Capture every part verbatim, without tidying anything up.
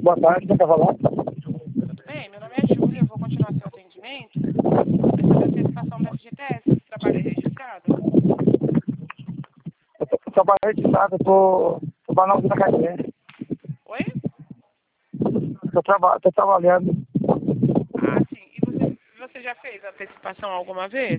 boa tarde, quem tá falando? Tudo bem? Meu nome é Júlia, eu vou continuar seu atendimento. Essa é a certificação da F G T S, esse trabalho é registrado? Eu tô, eu trabalho registrado, eu tô trabalhando na cadeia. Oi? Tô, traba, tô trabalhando. Ah, sim. E você, você já fez a antecipação alguma vez?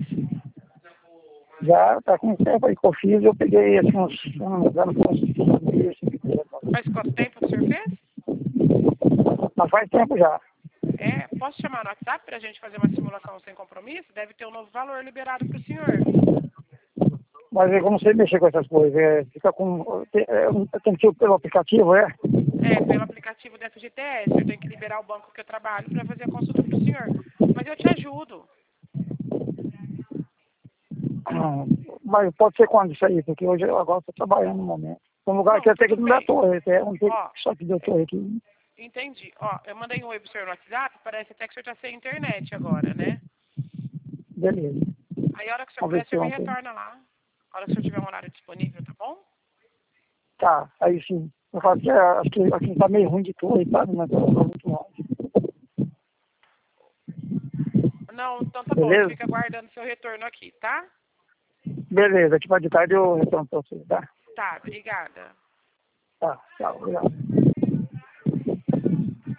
Já tá com tempo aí que eu fiz, eu peguei assim uns, se não me engano, uns cinco dias, cinco dias. Faz quanto tempo o senhor fez? Mas faz tempo já. É, posso chamar no WhatsApp para a gente fazer uma simulação sem compromisso? Deve ter um novo valor liberado para o senhor. Mas eu não sei mexer com essas coisas. É, fica com. Tem, é, tem que ir pelo aplicativo, é? É, pelo aplicativo da F G T S, eu tenho que liberar o banco que eu trabalho para fazer a consulta para o senhor. Mas eu te ajudo. Ah, mas pode ser quando isso aí, porque hoje eu agora estou trabalhando no momento. Um lugar Não, que até que tudo não dá bem. torre, é um que Ó, só que deu torre aqui. entendi. Ó, eu mandei um oi pro senhor no WhatsApp, parece até que o senhor está sem internet agora, né? Beleza. Aí a hora que o senhor Vamos ver puder, o se senhor me ontem. retorna lá. A hora que o senhor tiver um horário disponível, tá bom? Tá, aí sim. Eu falo que é, acho que aqui tá meio ruim de torre, sabe? Mas eu tô muito longe. Não, então tá bom. A gente Beleza? fica aguardando seu retorno aqui, tá? Beleza, aqui para de tarde eu retorno para você, tá? Tá, obrigada. Tá, tchau, obrigado.